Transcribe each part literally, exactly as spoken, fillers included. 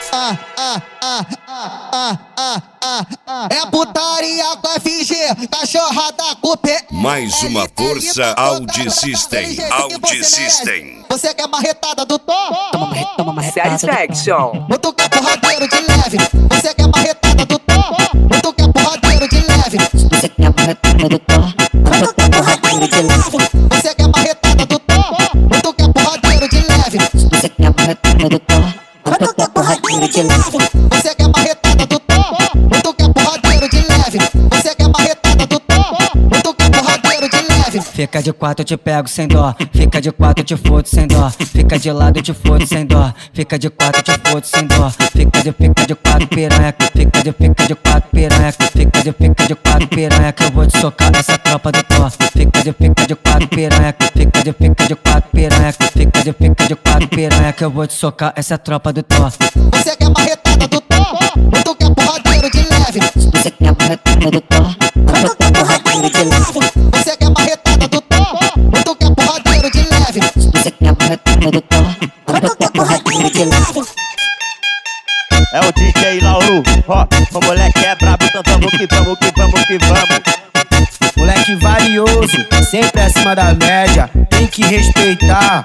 ah, ah, ah, ah, ah, ah, ah. É putaria com F G, cachorrada com P. Mais uma força Audi System. Audi System. Você quer marretada do Tom? Toma marretada, toma marretada. Satisfaction. Tu quer porradeiro de leve? Você quer marretada do Tom? Tu quer porradeiro de leve? Você quer marretada do Tom? Tu quer porradeiro de leve? Você quer marretada do Tom? Tu quer porradeiro de leve? Você quer marretada do Tom? Tu quer porradeiro de leve? Você quer marretada do Tom? Tu quer porradeiro de leve? Você quer marretada do Tom? Tu quer porradeiro de leve? Fica de quatro, eu te pego sem dó. Fica de quatro, eu te fodo sem dó. Fica de lado, eu te fodo sem dó. Fica de quatro, eu te fodo sem dó. Fica de, fica de quatro, piranha. Fica de, fica de quatro, piranha. Fica de, fica de quatro, piranha. Que eu vou te socar nessa tropa do Tó. Fica de, fica de quatro, piranha. Fica de, fica de quatro, piranha. Fica de, fica de quatro, piranha. Que eu vou te socar essa tropa do Tó. Você quer marretada do Tom? Tu quer porradeiro de leve? Você quer marretada do Tom? Tu quer porradeiro de leve? Você quer marretada do Tom? Tu quer porradeiro de leve? Você quer marretada do Tom? Tu quer porradeiro de leve? É o D J Lauro, ó, o moleque é brabo, então vamos que vamos, que vamos, que vamos. Moleque valioso, sempre acima da média, tem que respeitar.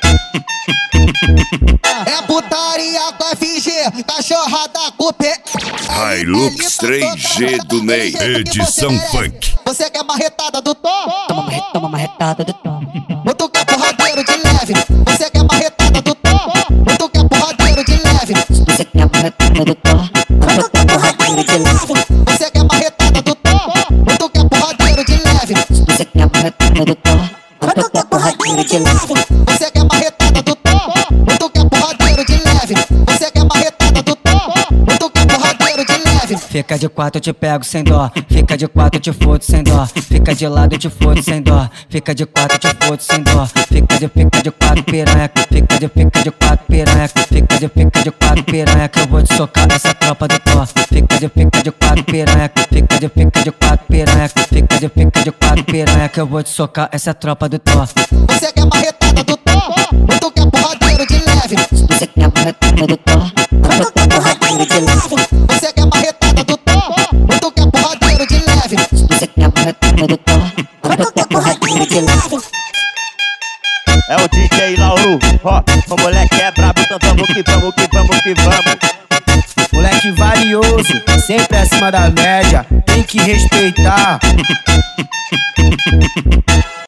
É putaria com F G, cachorrada com P. Hilux três G do Ney. Edição Funk. Você quer marretada do Tom? Toma marretada, toma marretada do Tom. Tu quer porradeiro de leve? Você quer marretada do Tom? Tu quer porradeiro de leve? Você quer marretada do Tom? Tu quer porradeiro de leve? Você quer marretada do Tom? Tu quer porradeiro de leve? Você quer marretada do Tom? Tu quer porradeiro de leve? Você quer marretada do Tom? Tu quer porradeiro de leve? Você quer marretada do Tom? Tu quer porradeiro de leve? Fica de quatro, eu te pego sem dó. Fica de quatro, eu te fodo sem dó. Fica de lado, eu te fodo sem dó. Fica de quatro, eu te fodo sem dó. Fica de, fica de quatro, piranha. Fica de, fica de quatro, piranha. Fica de, fica de quatro, piranha. Que eu vou te socar nessa tropa do Tó. Fica de, fica de quatro, piranha. Fica de, fica de quatro, piranha. Fica de, fica de quatro, piranha. Que eu vou te socar essa tropa do Tó. Você quer marretada do Tom? Tu quer porradeiro de leve? Você quer marretada do Tom? Tu quer porradeiro de leve? Você quer marretada do Tom? Tu quer porradeiro de leve? Você quer marretada do Tom? Tu quer porradeiro de leve? É o D J Lauro, ó, o moleque é brabo, então vamos que vamos, que vamos, que vamos. Moleque valioso, sempre acima da média, tem que respeitar.